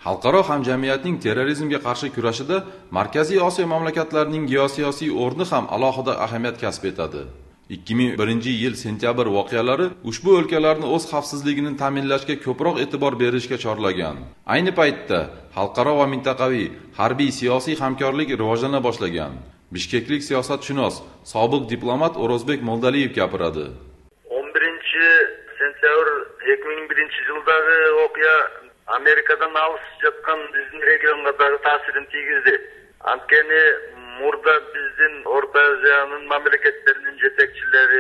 Xalqaro hamjamiyatning terrorizmga qarshi kurashida Markaziy Osiyo mamlakatlarining geosiyosiy o'rni ham alohida ahamiyat kasb etadi. 2001-yil sentyabr voqealari ushbu o'lkalarni o'z xavfsizligini ta'minlashga ko'proq e'tibor berishga chorlagan. Ayni paytda xalqaro va mintaqaviy harbiy siyosiy hamkorlik rivojlana boshlagan. Bishkeklik siyosatshunos, sobiq diplomat O'rozbek Moldaliyev gapiradi. 11-sentyabr 2001-yildagi voqea Amerikadan alыс жатқан біздің регионға дағы ta'sirin тигізді. Анткени мурда біздің Орта Азияның мамлекеттерінің жетекчилери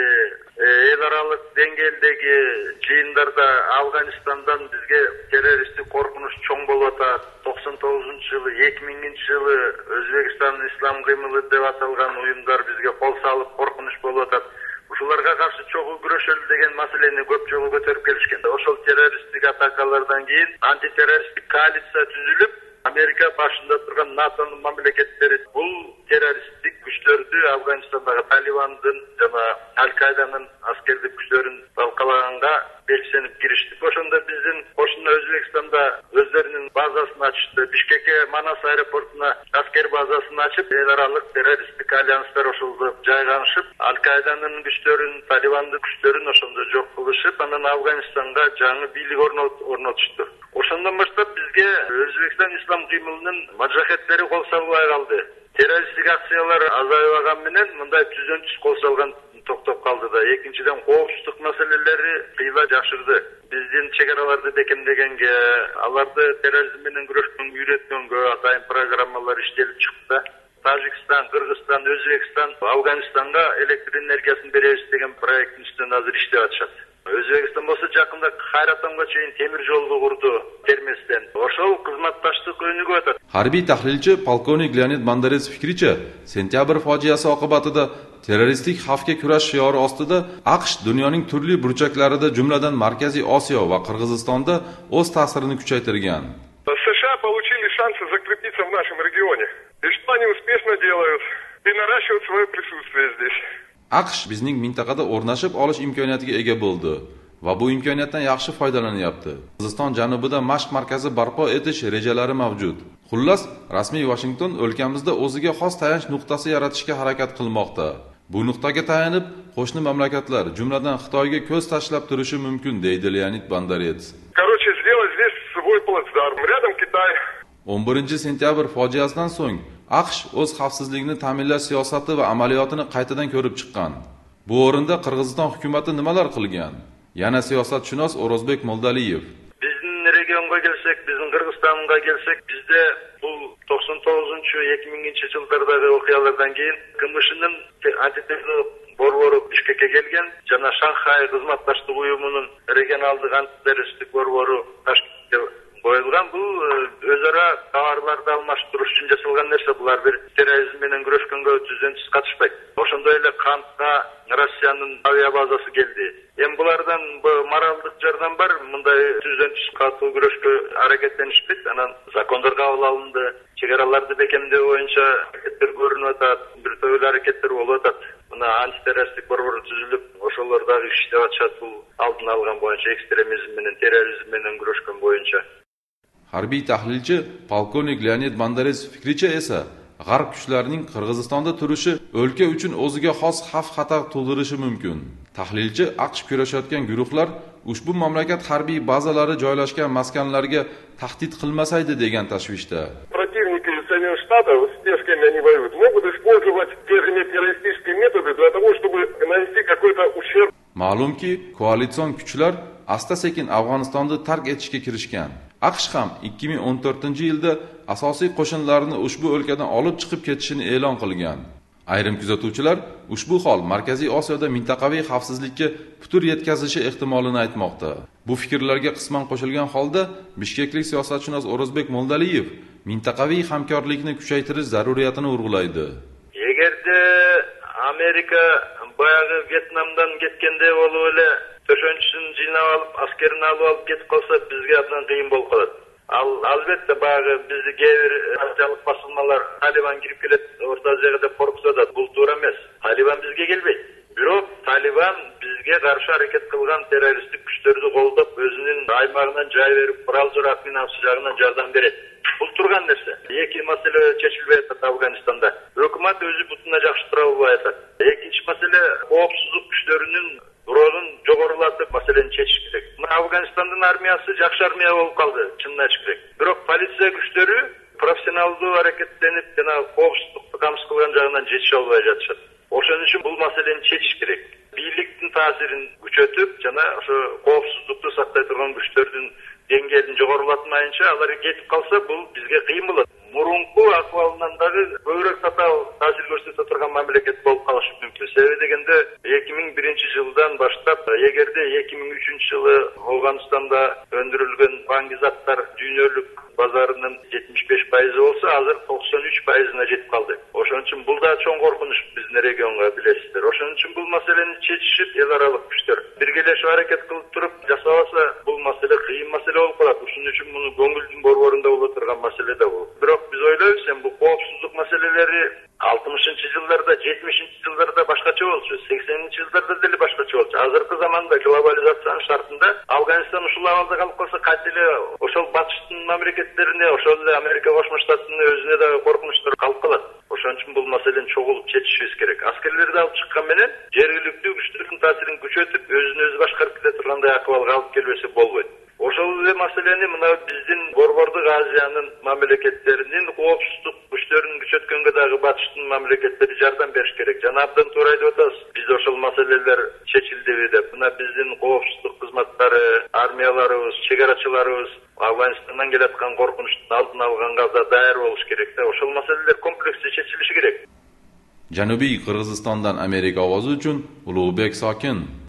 эл аралык деңгээлдеги жыйындарда Афганистандан бизге террористтик коркунуч чоң болуп атат. 99-жылы, 2000-жылы Өзбекстан ислам кыймылы деп аталган уюмдар бизге кол салып коркунуч болуп атат. Ушуларга каршы чогуу күрөшөлү деген маселени көп жолу көтөрүп келишкен. Ошол террористтик атакалардан кийин антитеррористтик коалиция түзүлүп, Америка башында турган НАТОнун мамлекеттери бул террористтик күчтөрдү Афганистандагы Талибандын жана Аль-Каиданын аскердик күчтөрүн талкалаганга белсенип киришти. Ошондо биздин кошуна Өзбекстанда өздөрүнүн базасын ачышты. Бишкекке Манас аэропортуна аскер базасын ачып, эл аралык террористтик альянстар ошолдо жайганышып, Аль-Каиданын күчтөрүн, Талибандын күчтөрүн ошондо жок кылышып, анан Афганистанга жаңы бийлик орнотушту. Ошондон баштап бизге Өзбекстан ислам кыймылынын маджахеттери кол салбай калды. Террористтик акциялар азайбаган менен мындай түзөнчүс кол салган токтоп калды да. Экинчиден коопсуздук маселелери кыйла жакшырды. Биздин чек араларды бекемдегенге, аларды терроризм менен күрөшкөнгө үйрөткөнгө атайын программалар иштелип чыкты. Тажикстан, Кыргызстан, Өзбекстан Афганистанга электр энергиясын беребиз деген проекттин үстүнөн азыр иштеп атышат. Өзбекстан болсо жакында Хайратамга чейин темир жолду курду Терместен. Ошол кызматташтык өнүгүп атат. Harbiy tahlilchi polkovnik Leonid Bandarets fikricha, sentyabr fojiasi oqibatida terroristik xavfga kurash shiori ostida AQSh dunyoning turli burchaklarida, jumladan Markaziy Osiyo va Qirg'izistonda o'z ta'sirini kuchaytirgan. США получили шансы закрепиться в нашем регионе. И что они успешно делают? И наращивают свое присутствие здесь. AQSh bizning mintaqada o'rnashib olish imkoniyatiga ega bo'ldi va bu imkoniyatdan yaxshi foydalanyapti. Qirg'iziston janubida mashq markazi barpo etish rejalari mavjud. Xullas, rasmiy Washington o'lkamizda o'ziga xos tayanch nuqtasi yaratishga harakat qilmoqda. Bu nuqtaga tayanib, qo'shni mamlakatlar, jumladan Xitoyga ko'z tashlab turishi mumkin, deydi Leonid Bandarets. Короче, сделать здесь свой плацдарм. Рядом Китай. 11-sentyabr fojiasidan so'ng AQSh o'z xavfsizligini ta'minlash siyosati va amaliyotini qaytadan ko'rib chiqqan. Bu o'rinda Qirg'iziston hukumatı nimalar qilgan? Yana siyosatshunos O'rozbek Moldaliyev. Bizning regionga kelsek, bizning Qirg'izistonga kelsek, bizde bu 99-2000-yillardagi voqealardan keyin KMShning antiterror борбору Бишкекке келген, жана Шанхай кызматташтык уюмунун регионалдык антитеррористтик борбору Ташкентте коюлган. Бул өз ара товарларды алмаштырыш үчүн жасалган нерсе. Булар бир терроризм менен күрөшкөнгө түзөнсүз катышпайт. Ошондой эле кантка Россиянын авиа базасы келди. Эми булардан моралдык жардам бар, мындай түзөнсүз катуу күрөшкө аракеттенишпейт. Анан закондор кабыл алынды. Чек араларды бекемдөө боюнча аракеттер көрүнүп атат, бир топ аракеттер болуп атат. Мына антитеррористтик борбор түзүлүп, ошолор дагы иштеп атышат. Бул алдын алган боюнча, экстремизм менен, терроризм менен күрөшкөн боюнча. Harbiy tahlilchi polkovnik Leonid Bandarets fikricha esa, g'arb kuchlarining Qirg'izistonda turishi o'lka uchun o'ziga xos xavf-xatar tug'dirishi mumkin. Tahlilchi AQSh kurashayotgan guruhlar ushbu mamlakat harbiy bazalari joylashgan maskanlarga tahdid qilmasaydi degan tashvishda. Противники Соединенных Штатов, с кем они воюют, могут использовать те же террористические методы для того, чтобы нанести какой-то ущерб. Ma'lumki, koalitsion kuchlar asta-sekin Afg'onistonni tark etishga kirishgan. AQSh ham 2014-yilda asosiy qo'shinlarini ushbu o'lkadan olib chiqib ketishini e'lon qilgan. Ayrim kuzatuvchilar ushbu hol Markaziy Osiyoda mintaqaviy xavfsizlikka putur yetkazishi ehtimolini aytmoqda. Bu fikrlarga qisman qo'shilgan holda Bishkeklik siyosatshunos O'rozbek Moldaliyev mintaqaviy hamkorlikni kuchaytirish zaruriyatini urg'ulaydi. Эгерде Америка баягы Вьетнамдан кеткенде болуп эле төшөнчүсүн жыйнап алып, аскерин алып кетип калса, бизге абдан кыйын болуп калат. Албетте баягы бизди кээ бир азиялык басылмалар Талибан кирип келет, Орта Азияга деп коркутуп атат. Бул туура эмес. Талибан бизге келбейт. Бирок Талибан бизге каршы аракет кылган террористтик күчтөрдү колдоп, өзүнүн аймагынан жай берип, курал-жарак финансы жагынан жардам берет. Бул турган нерсе. Эки маселе чечилбей атат Афганистанда. Өкмөт өзү бутуна жакшы тура албай атат. Экинчи маселе коопсуздук күчтөрүнүн ролун жогорулатып маселени чечиш керек. Мына Афганистандын армиясы жакшы армия болуп калды, чынын айтыш керек. Бирок полиция күчтөрү профессионалдуу аракеттенип, жана коопсуздукту камсыз кылган жагынан жетише албай жатышат. Ошон үчүн бул маселени чечиш керек. Бийликтин таасирин күчөтүп, жана ошо коопсуздукту сактай турган күчтөрдүн деңгээлин жогорулатмайынча алар кетип калса, бул бизге кыйын болот. Мурунку акыбалынан дагы көбүрөөк таасир көрсөтө турган мамлекет болуп калышы мүмкүн. Себеби дегенде 2001-жылдан баштап, эгерде 2003 жылы Афганистанда өндүрүлгөн баңгизаттар дүйнөлүк базарынын 75% болсо, азыр 93%-на жетип калды. Ошон үчүн бул да чоң коркунуч биздин регионго, билесиздер. Ошон үчүн бул маселени чечишип, эл аралык күчтөр биргелешип аракет кылып туруп жасабаса, бул маселе кыйын маселе болуп калат. Ошон үчүн муну көңүлдүн борборунда боло турган маселе да бул. Бирок биз ойлойбуз, бул коопсуздук маселелери 60-жылдарда, 70-жылдарда башкача болчу, 80-жылдарда деле башкача болчу. Азыркы заманда глобализациянын шартында Афганистан ушул абалда калып калса, катели ошол батыштын мамлекеттерине, ошол эле Америка Кошмо Штатынын өзүнө да коркунучтар калып калат. Ошон үчүн бул маселени чогулуп чечишибиз керек. Аскерлерди алып чыккан менен жергиликтүү күчтөрдүн таасирин күчөтүп, өзүн өзү башкарып кете тургандай акыбалга алып келбесе болбойт. Ошол эле маселени мына биздин Борбордук Азиянын мамлекеттеринин коопсуздук күчтөрүн күчөткөнгө дагы батыштын мамлекеттери жардам бериш керек. Жана абдан туура айтып атасыз. Биз ошол маселелер чечилдиби деп. Мына биздин коопсуздук кызматтары, армияларыбыз, чегарачыларыбыз Афганистандан келаткан коркунучтун алдын алганга да даяр болуш керек да. Ошол маселелер комплекстүү чечилиши керек. Janubiy Qirg'izistondan Amerika ovozi uchun Ulug'bek Sokin.